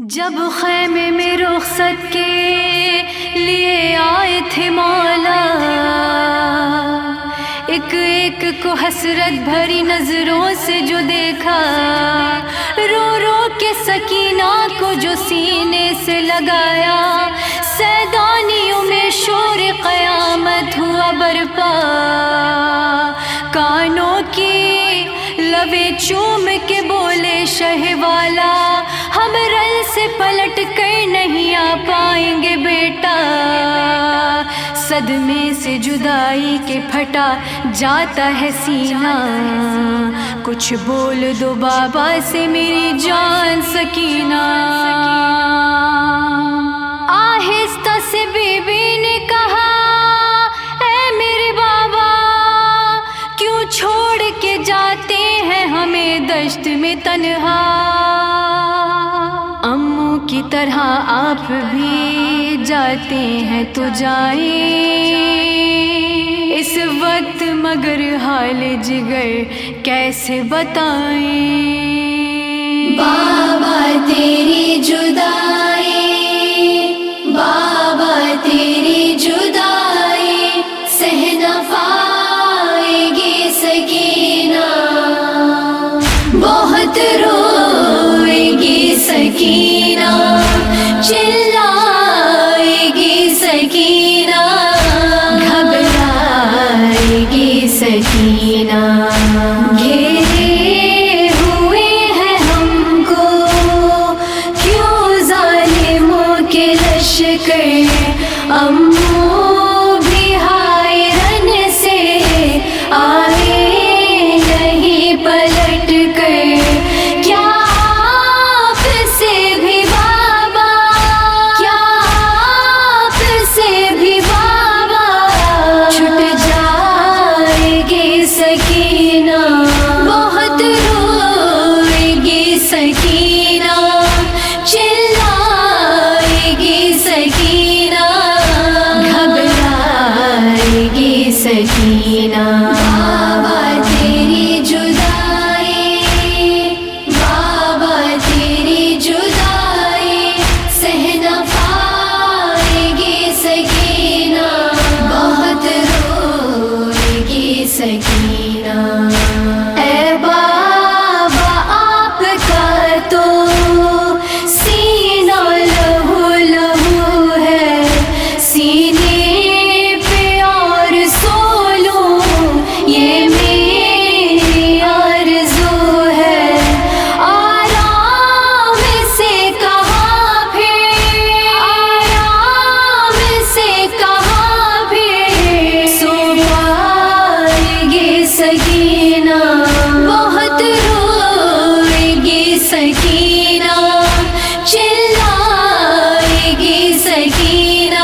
جب خیمے میں رخصت کے لیے آئے تھے مولا، ایک ایک کو حسرت بھری نظروں سے جو دیکھا، رو رو کے سکینہ کو جو سینے سے لگایا، سیدانیوں میں شور قیامت ہوا برپا، کانوں کی لبیں چوم کے بولے شہ والا، ہم رل سے پلٹ کر نہیں آ پائیں گے بیٹا، صدمے سے جدائی کے پھٹا جاتا ہے سینہ، کچھ بول دو بابا سے میری جان سکینہ۔ آہستہ سے بی بی نے کہا، اے میرے بابا کیوں چھوڑ کے جاتے ہیں ہمیں دشت میں تنہا، اموں کی طرح آپ بھی جاتے ہیں تو جائیں اس وقت، مگر حال جگر کیسے بتائیں، بابا تیری جدائی، بابا تیری جدائی سہ نہ پائے گی سکینہ، بہت روئے گی سکینہ، چلائے گی سکینہ، گھبرائے گی سکینہ، گھیرے ہوئے ہیں ہم کو کیوں ظالموں کے لشکر، اموں بھی حیرن سے آئے نہیں پلٹ کر، کیا آپ سے بھی بابا، کیا آپ سے بھی بابا چھٹ جائے گی سکینہ، بہت روئے گی سکینہ، چلائے گی سکینہ، گھبرائے گی سکینہ، بابا تیری جدائی، بابا تیری جدائی سہ نہ پائے گی سکینہ، بہت روئے گی سکینہ۔ اے بابا آپ کا تو سینہ لہو لہو ہے، سینے پہ اور سو لوں یہ میری آرزو ہے، آرام سے کہاں پھر، آرام سے کہاں پھر سو پائے گی سکینہ، بہت روئے گی سکینہ، چلائے گی سکینہ،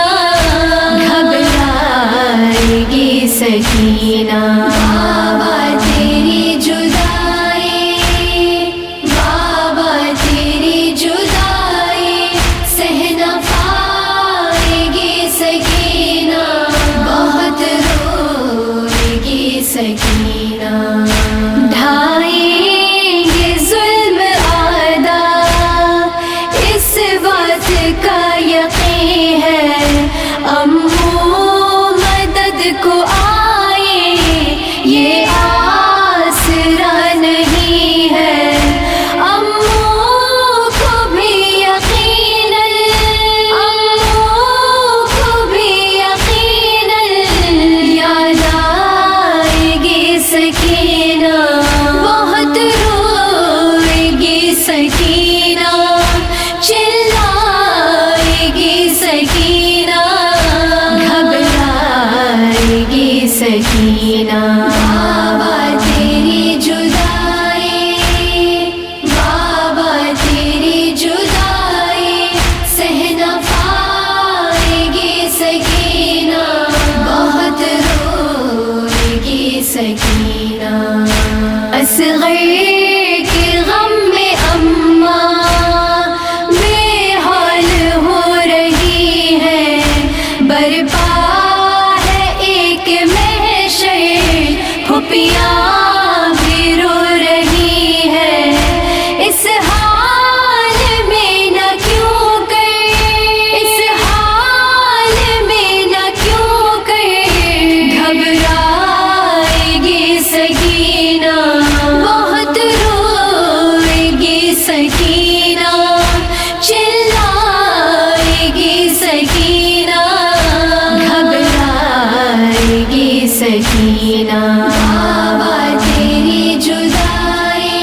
گھبرائے گی سکینہ، بابا تیری جدائی، بابا تیری جدائی سہ نہ پائے گی سکینہ، بہت روئے گی سکینہ، ڈھائیں گے ظلم آدھا اس بات کا یقین ہے، اموں مدد کو آئے یہ آسرا نہیں ہے، اموں کو بھی یقیناً، اموں کو بھی یقیناً یاد آئے گی سکینہ، بہت روئے گی سکینہ، چلائے گی سکینہ، گھبرائے گی سکینہ، بابا تیری جدائی، بابا تیری جدائی سہ نہ پائے گی سکینہ، بہت روئے گی سکینہ، اصغر کے غم میں اماں سکینہ چلائے گی سکینہ گھبرائے گی سکینہ بابا تیری جدائی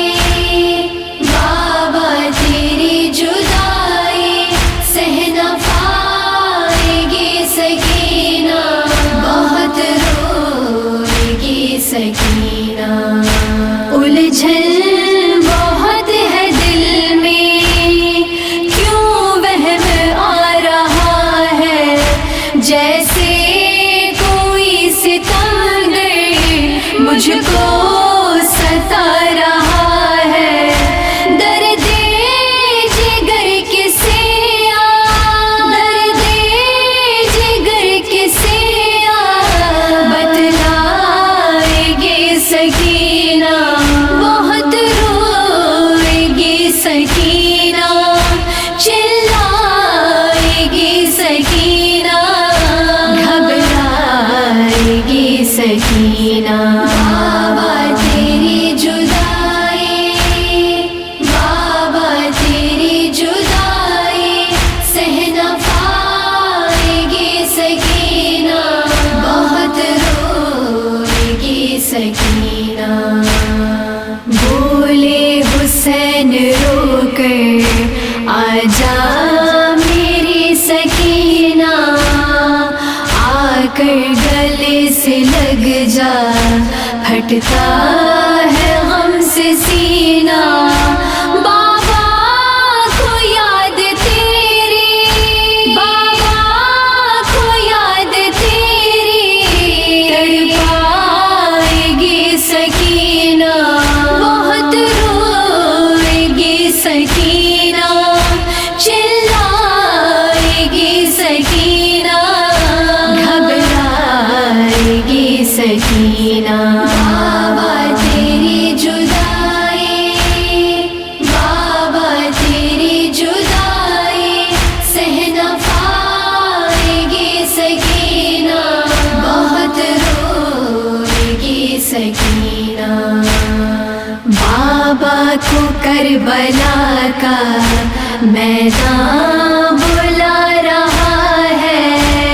بابا تیری جدائی سہ نہ پائے گی سکینہ بہت روئے گی سکینہ الجھن بہت ہے دل میں کیوں وہم آ رہا ہے جیسے کوئی ستمگر مجھ کو ستا رہا ہے درد جگر کسے درد جگر کسے بتلائے گی سکینہ بہت روئے گی سکینہ چلائے گی سکینہ گھبرائے گی سکینہ بابا تیری جدائی بابا تیری جدائی سہ نہ پائے گی سکینہ بہت روئے گی سکینہ بولے حسین رو کر آجا میری سکینہ آ کر گلے سے لگ جا پھٹتا ہے غم سے سینہ بابا کو یاد تیری بابا کو یاد تیری تڑپائے گی سکینہ بہت روئے گی سکینہ چلائے گی سکینہ گھبرائے گی سکینہ بابا تیری جدائی بابا تیری جدائی سہ نہ پائے گی سکینہ بہت روئے گی سکینہ بابا کو کربلا کا میدان بلا رہا ہے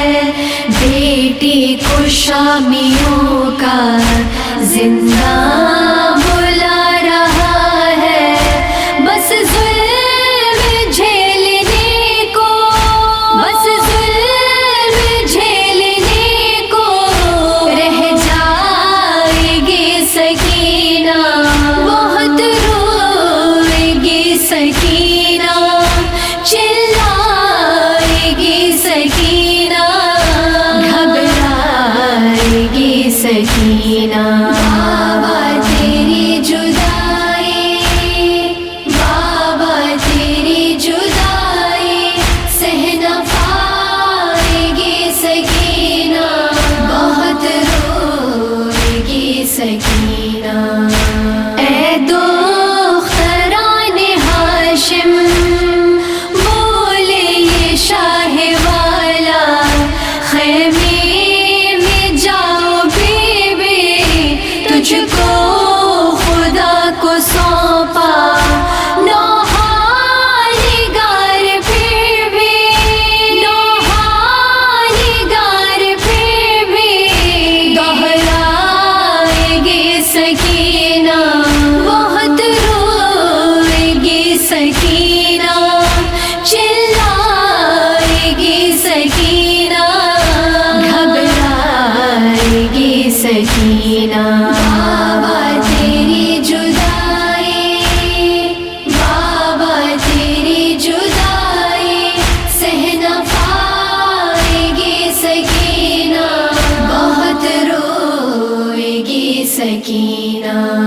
بیٹی کو شامیوں کا زندہ بلا رہا ہے بس ظلم جھیلنے کو بس ظلم جھیلنے کو رہ جائے گی سکینہ بہت روئے گی سکینہ چلائے گی سکینہ گھبرائے گی سکینہ بابا تیری جدائی بابا تیری جدائی سہ نہ پائے گی سکینہ بہت روئے گی سکینہ اے دختران ہاشم بولے یہ شاہ والا خیمے میں جاؤ بی بی تجھ کو خدا کو سونپا نوحانگار پھر بھی نوحانگار پھر بھی دہرائے گی سکینہ بہت روئے گی سکینہ چلائے گی سکینہ گھبرائے گی سکینہ بابا تیری جدائی بابا تیری جدائی سہ نہ پائے گی سکینہ بہت روئے گی سکینہ